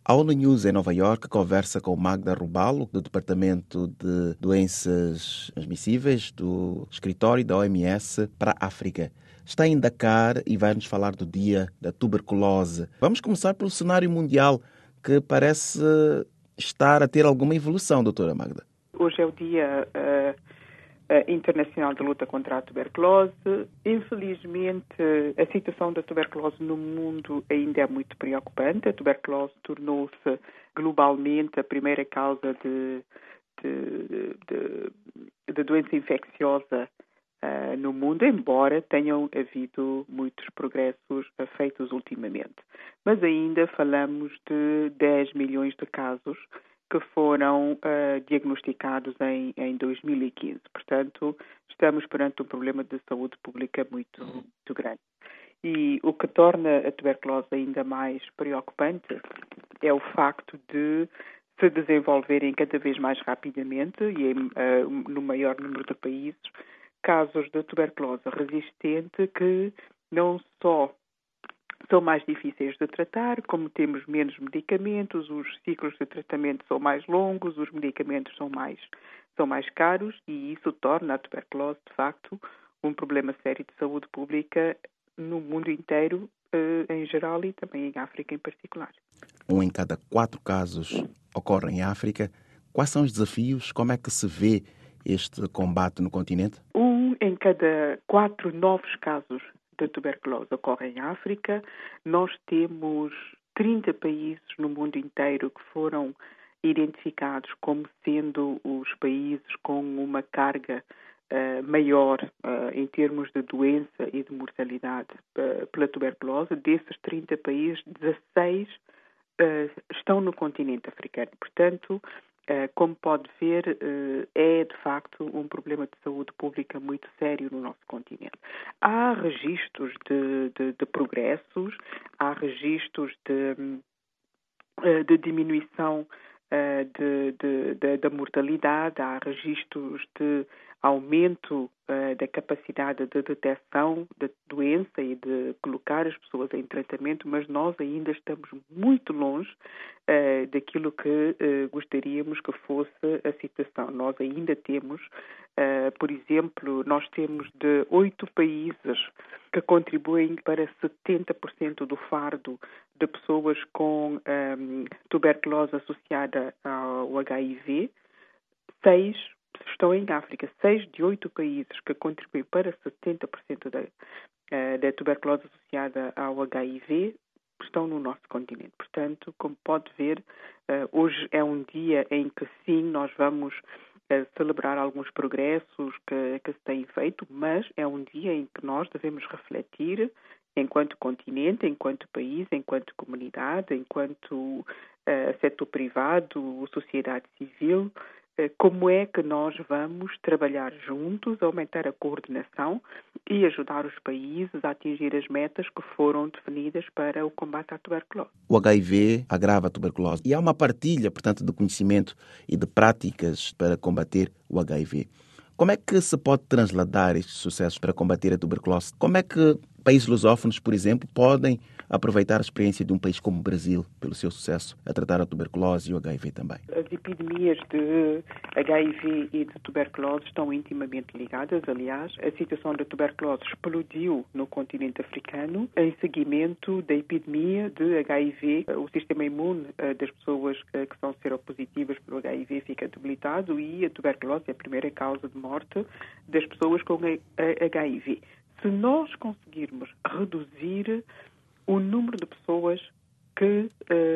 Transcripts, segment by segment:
A ONU News em Nova Iorque conversa com Magda Rubalo, do Departamento de Doenças Transmissíveis do Escritório da OMS para a África. Está em Dakar e vai nos falar do Dia da Tuberculose. Vamos começar pelo cenário mundial, que parece estar a ter alguma evolução, doutora Magda. Hoje é o Dia Internacional de Luta contra a Tuberculose. Infelizmente, a situação da tuberculose no mundo ainda é muito preocupante. A tuberculose tornou-se globalmente a primeira causa de doença infecciosa no mundo, embora tenham havido muitos progressos feitos ultimamente. Mas ainda falamos de 10 milhões de casos que foram diagnosticados em 2015. Portanto, estamos perante um problema de saúde pública muito grande. E o que torna a tuberculose ainda mais preocupante é o facto de se desenvolverem cada vez mais rapidamente e no maior número de países casos de tuberculose resistente que não só são mais difíceis de tratar, como temos menos medicamentos, os ciclos de tratamento são mais longos, os medicamentos são mais caros e isso torna a tuberculose, de facto, um problema sério de saúde pública no mundo inteiro, em geral, e também em África em particular. 1 em cada 4 casos ocorre em África. Quais são os desafios? Como é que se vê este combate no continente? 1 em cada 4 novos casos de tuberculose ocorre em África. Nós temos 30 países no mundo inteiro que foram identificados como sendo os países com uma carga maior em termos de doença e de mortalidade pela tuberculose. Desses 30 países, 16 estão no continente africano. Portanto, como pode ver, é de facto um problema de saúde pública muito sério no nosso continente. Há registros de progressos, há registros de diminuição da mortalidade, há registros de aumento da capacidade de detecção da doença e de colocar as pessoas em tratamento, mas nós ainda estamos muito longe daquilo que gostaríamos que fosse a situação. Nós ainda temos, por exemplo, nós temos de 8 países que contribuem para 70% do fardo de pessoas com tuberculose associada ao HIV. 6 estão em África. 6 de 8 países que contribuem para 70% da tuberculose associada ao HIV estão no nosso continente. Portanto, como pode ver, hoje é um dia em que sim, nós vamos celebrar alguns progressos que se têm feito, mas é um dia em que nós devemos refletir enquanto continente, enquanto país, enquanto comunidade, enquanto setor privado, sociedade civil, como é que nós vamos trabalhar juntos, aumentar a coordenação e ajudar os países a atingir as metas que foram definidas para o combate à tuberculose. O HIV agrava a tuberculose e há uma partilha, portanto, de conhecimento e de práticas para combater o HIV. Como é que se pode transladar estes sucessos para combater a tuberculose? Como é que países lusófonos, por exemplo, podem aproveitar a experiência de um país como o Brasil, pelo seu sucesso a tratar a tuberculose e o HIV também? As epidemias de HIV e de tuberculose estão intimamente ligadas. Aliás, a situação da tuberculose explodiu no continente africano em seguimento da epidemia de HIV. O sistema imune das pessoas que são seropositivas pelo HIV fica debilitado e a tuberculose é a primeira causa de morte das pessoas com HIV. Se nós conseguirmos reduzir o número de pessoas que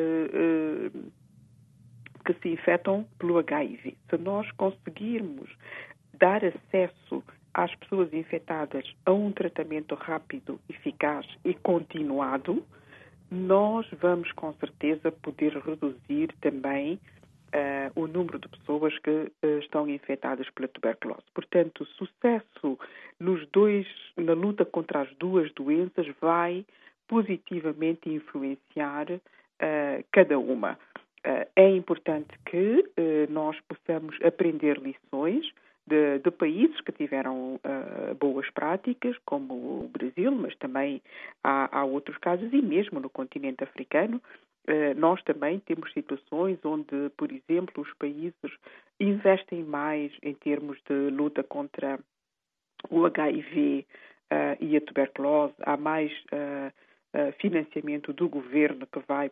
se infectam pelo HIV, se nós conseguirmos dar acesso às pessoas infectadas a um tratamento rápido, eficaz e continuado, nós vamos com certeza poder reduzir também o número de pessoas que estão infectadas pela tuberculose. Portanto, sucesso na luta contra as duas doenças vai positivamente influenciar cada uma. É importante que nós possamos aprender lições de países que tiveram boas práticas, como o Brasil, mas também há outros casos, e mesmo no continente africano, Nós também temos situações onde, por exemplo, os países investem mais em termos de luta contra o HIV e a tuberculose. Há mais financiamento do governo que vai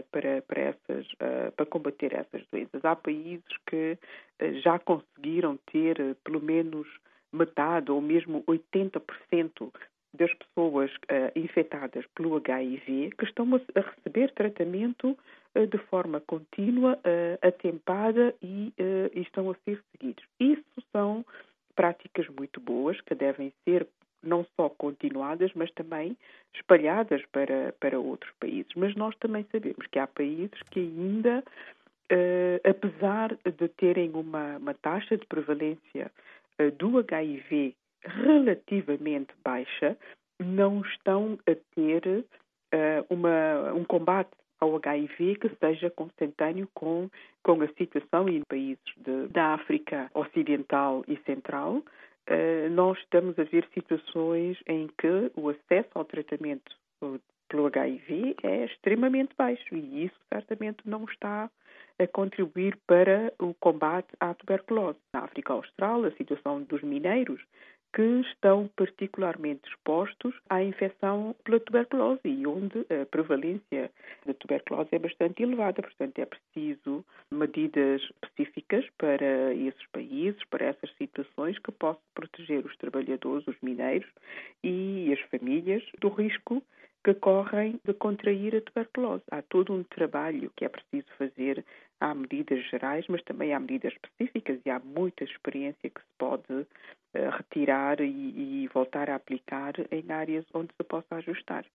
para combater essas doenças. Há países que já conseguiram ter pelo menos metade ou mesmo 80% das pessoas infectadas pelo HIV que estão a receber tratamento de forma contínua, atempada e estão a ser seguidos. Isso são práticas muito boas que devem ser não só continuadas, mas também espalhadas para outros países. Mas nós também sabemos que há países que ainda, apesar de terem uma taxa de prevalência do HIV relativamente baixa, não estão a ter um combate ao HIV que seja consentâneo com a situação em países da África Ocidental e Central. Nós estamos a ver situações em que o acesso ao tratamento pelo HIV é extremamente baixo e isso certamente não está a contribuir para o combate à tuberculose. Na África Austral, a situação dos mineiros que estão particularmente expostos à infecção pela tuberculose e onde a prevalência da tuberculose é bastante elevada. Portanto, é preciso medidas específicas para esses países, para essas situações, que possam proteger os trabalhadores, os mineiros e as famílias do risco que correm de contrair a tuberculose. Há todo um trabalho que é preciso fazer. Há medidas gerais, mas também há medidas específicas e há muita experiência que se pode retirar e voltar a aplicar em áreas onde se possa ajustar.